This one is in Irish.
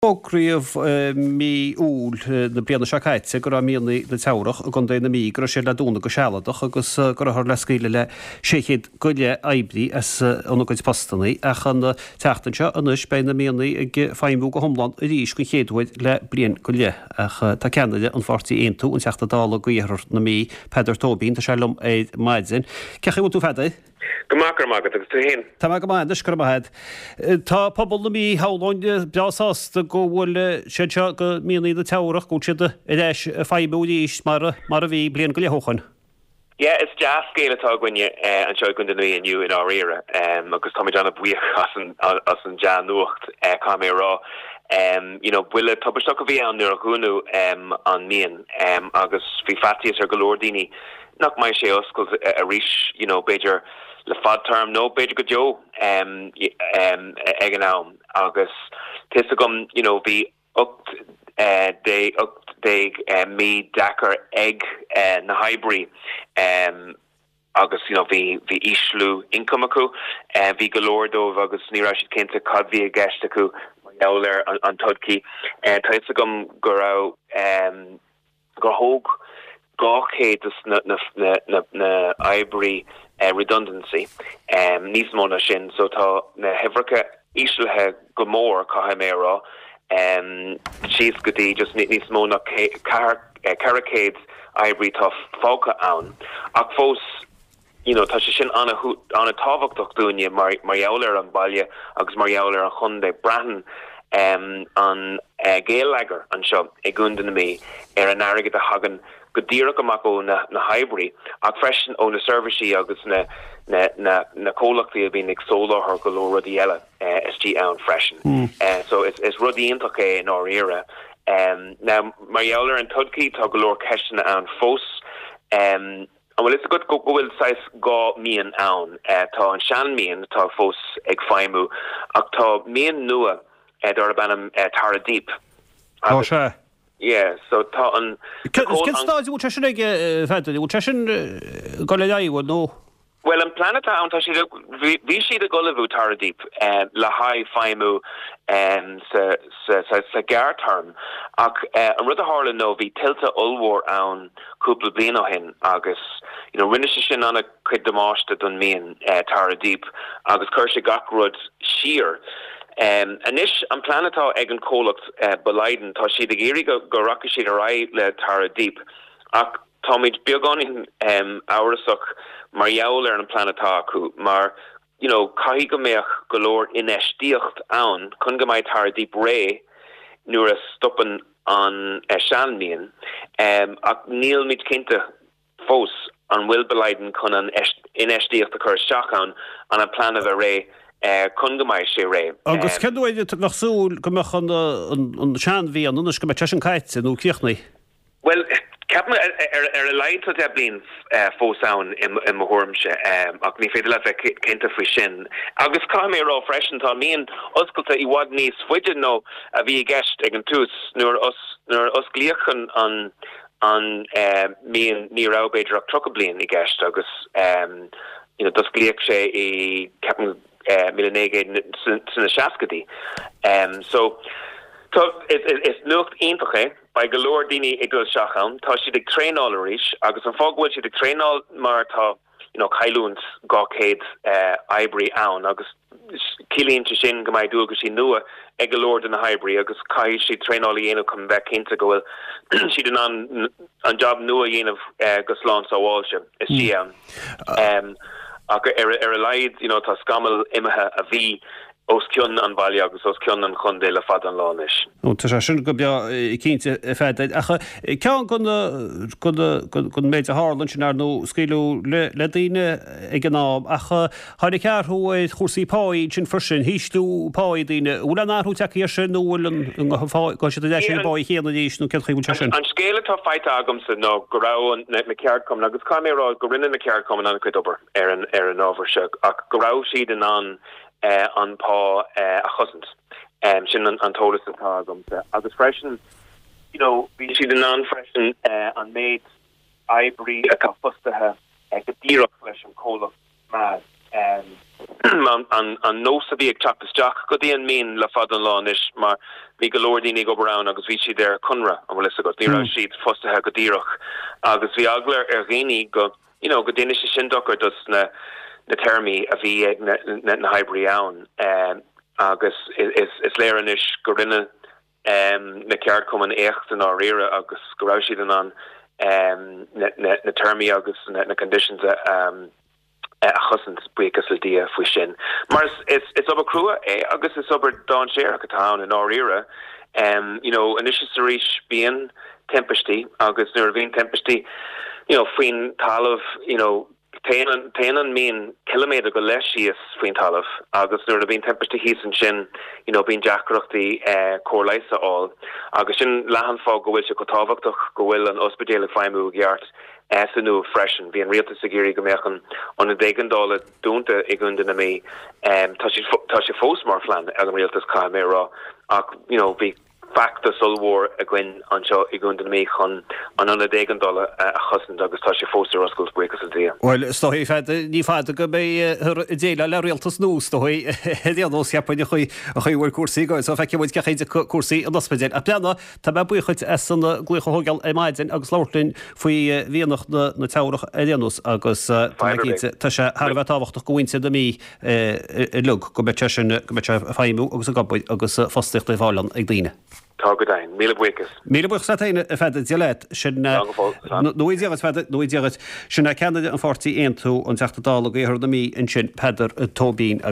Ógríomh mí úl na bliana seacaite go míonna le teach a gan déna mí gur sé le dúna go sealadach agus gur th le scíile le séchéad goile eibrí asúna goid pastannaí a chun teachtainse anis béna míonna ag féimú go thomlan a ríis go chéadhid le blion go le tá ceanide an fortaí aonú an teachta dála goíar na mí Peidir Tóbín tá selum é maidzin. Cecha tú fedaid? Gomakar magad agus tuhin. Tá go mai gur mahead. Tá pobl na mí háláinde beásásta go bhfuil sé go míonna de teach go siad i leis feimú díos mar a bhí blion go lethochan. Yeah, it's jazz scale atá gwine an seo gun denú aniu in áréire agus tá John buíoch as an Jan nuacht cá mé rá. Bhuiile tubaiste go bhí an nuair a gúnú an mian agus bhí fatíos ar golódíní nach mai sé oscail a ríis beidir le fad term no beidir go jo ag an am agus tusa gom bhí ucht mí dachar ag na haibrí agus bhí islú income acu bhí golódómh agus nírá siad cinnte cad bhí a gceist acu eir an tudcí tusa gom go raibh go thóg gáchéad na haibrí redundancy níos móna sin so tá na hefracha isluthe go mór cá mé rá she's goodie just níos móna caracades haibrí tá fáca ann ach fós tá sé sin anna táhachtach dúine mar jouler an bailile agus mar jouler an chundé brahan an géalagar an seo ag gúndan na mí an airgad a hagan go díra goach ó na haibrí ach freisin ó na servicí agus na cólachtaí a bhín ag sóláthar go leor rudí eile istí ann freisin. So is rudí intach é in áréire. Now mar jouler an tudcí tá go leor ceistena an fós an bhfuil is a go bhfuil sais gá míon ann tá an sean míon tá fós ag feimú ach tá míon nua dar bannam Tara Deep. Tá sé. Yeah, so tá an stáid ú sin ag feidir ú sin go le daíhfuil nó? Well, an planet tá bhí siad a golamhú Tara Deep le haid feimú sa geartarm ach an rud a hála nó bhí tiltte ulmhór ann cúpla blian ó hin agus rinne sé sin anna chuid damáiste don míon Tara Deep agus chuir sé gachrud siar. Anis an planetá ag an cólacht belaiden tá siad a géirí go racha siad a raid le Tara Deep ach táid beagán áirasach mar jouler an planetá acu mar caihí go méach golóir inéistíocht ann chun go mbeidh Tara Deep ré nuair a stoppan an seanmíon ach níl míid cinnte fós an bhfuil belaiden chun an inéistíocht a chur seach an an planetá a ré chun go mbeidh sé ré. Agus ceadúide nach súil go meach an seanmhí an unas go me teis an caiite nó cíochnaí? Well, Captain a leid a blin fósán in mahormse ach ní féidir le cinnta faoi sin. Agus cá mé rá freisin tá míon oscailta I bhfad níos fuidir nó a bhí gceist ag an tús nuair os glíochan an míon ní rábéidir ach tro blion I gceist agus dos glíoch sé I Captain millenégé sanna seacadí. So is nucht intaché by galore dini igul shacham tá si ag tréál aríis agus an fághfuil si ag tréál mar tá cailúns gácéad haibrí ann agus cilíonn se sin go mbeidh dúgus sí nua ag galore den na haibrí agus cai si tréál dhéanamh chum bheith cinnte go bhfuil si den an job nua dhéanamh go slán sáháilte is si ach ar a leid tá scamal imethe a bhí os cion an bailile agus os cion an chundé le fad an lánis. Tá sé sin go bea cínte feid. Acha ceann gon méid a hálan sin ar nó scíú le daine ag an ná acha tháinig cearthúid chósaí páid sin frisin híslú páid daine bhfuil an áthú teí sin nó bhfuil go si de sin báid chéanana díos nó cechaí bhúil sin. An scéile tá feite agamsa nó go rá na ceartcom agus caiimérá go rinne na ceartcom an chuid obair ar an ábhar se ach go rá siad an pá a chosint sin an tólas atá agam agus freisin bhí siad an freisin an méid aibrí a fustathe go dtíreach leis an cóla mad an no sa bhíag teachtas Jack go dtíon mín le fad an lán is mar bhí go lordínig go brown agus bhí si there conra an bhfuil go ní ra siad fostathe go díireach agus bhí aglar réí go go déine sé sin dochar dus na termí a bhí ag na Highbury ann agus is léiranis go rinne na ceart cum an écht an áréire agus go raibh siad an na termí agus na conditions a chusant buchas le dia fui sin. Mar it's ober crua agus is ober don share a town in áréire initial Sarish being tempesty agus nervine tempesty fin talov Tainan mean kilometer go leshius fin talov agus nervine tempesty he's and shin being jackrachty corlaisa all agus shin lahan fog go wish kotavach go will an hospital faimu yard nu freshen being real to sigiri gomechen on a degendale dunte igunden na me tashi fosmar flan as real to camera be fact the soul war again anseo igunden me chun an a degendale a chussen agus tashi foster roskos breakers dia. Well, sto hi fad ni fad go be déile le real to snús sto hi no siapa ni chui war kursi go so fekk moet gaid kursi an hospital a plana ta ba buchut es an glucho hogal e maiden agus laurtlin foi vi noch na taurach Elenus agus ta se harfa táhacht go winte de mi lug go betchen go bet faimu agus go agus fasticht le valan ag dine. Targedain, Mila Buikas. Mila Buikas satain fed dialet sin Canada an 41 an 40 an 80 dal go hir na mi in sin peder Tobin